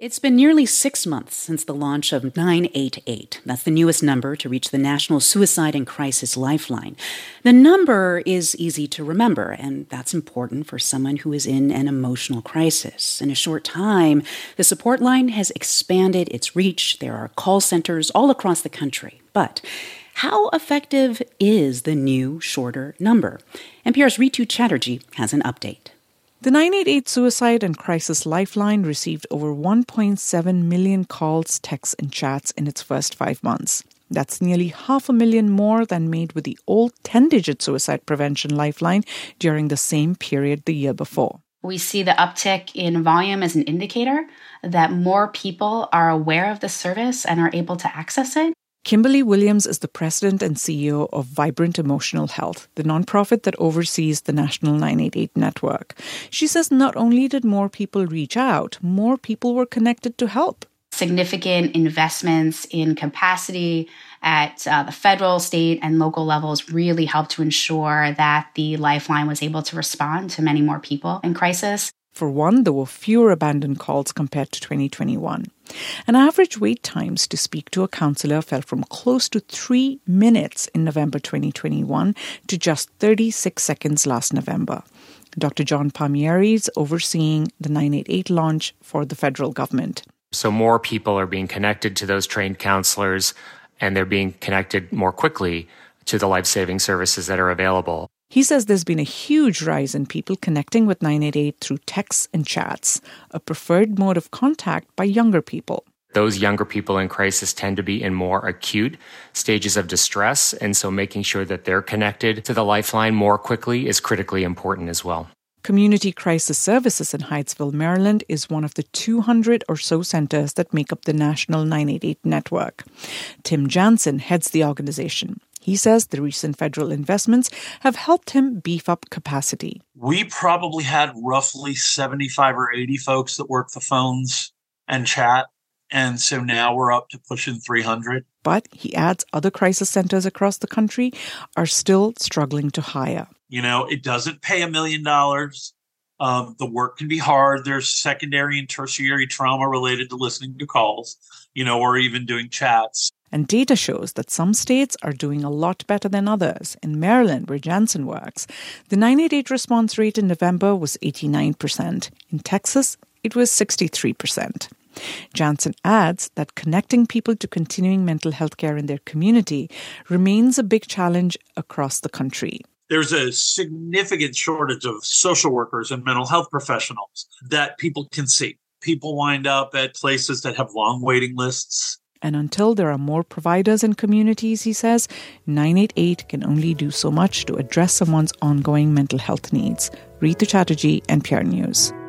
It's been nearly 6 months since the launch of 988. That's the newest number to reach the National Suicide and Crisis Lifeline. The number is easy to remember, and that's important for someone who is in an emotional crisis. In a short time, the support line has expanded its reach. There are call centers all across the country. But how effective is the new, shorter number? NPR's Ritu Chatterjee has an update. The 988 Suicide and Crisis Lifeline received over 1.7 million calls, texts, and chats in its first 5 months. That's nearly 500,000 more than made with the old 10-digit suicide prevention lifeline during the same period the year before. We see the uptick in volume as an indicator that more people are aware of the service and are able to access it. Kimberly Williams is the president and CEO of Vibrant Emotional Health, the nonprofit that oversees the National 988 network. She says not only did more people reach out, more people were connected to help. Significant investments in capacity at the federal, state, and local levels really helped to ensure that the Lifeline was able to respond to many more people in crisis. For one, there were fewer abandoned calls compared to 2021. And average wait times to speak to a counselor fell from close to 3 minutes in November 2021 to just 36 seconds last November. Dr. John Palmieri is overseeing the 988 launch for the federal government. So more people are being connected to those trained counselors, and they're being connected more quickly to the life-saving services that are available. He says there's been a huge rise in people connecting with 988 through texts and chats, a preferred mode of contact by younger people. Those younger people in crisis tend to be in more acute stages of distress, and so making sure that they're connected to the Lifeline more quickly is critically important as well. Community Crisis Services in Hyattsville, Maryland is one of the 200 or so centers that make up the National 988 network. Tim Jansen heads the organization. He says the recent federal investments have helped him beef up capacity. We probably had roughly 75 or 80 folks that work the phones and chat. And so now we're up to pushing 300. But he adds other crisis centers across the country are still struggling to hire. You know, it doesn't pay $1 million. The work can be hard. There's secondary and tertiary trauma related to listening to calls, or even doing chats. And data shows that some states are doing a lot better than others. In Maryland, where Jansen works, the 988 response rate in November was 89%. In Texas, it was 63%. Jansen adds that connecting people to continuing mental health care in their community remains a big challenge across the country. There's a significant shortage of social workers and mental health professionals that people can see. People wind up at places that have long waiting lists. And until there are more providers in communities, he says, 988 can only do so much to address someone's ongoing mental health needs. Ritu Chatterjee, NPR News.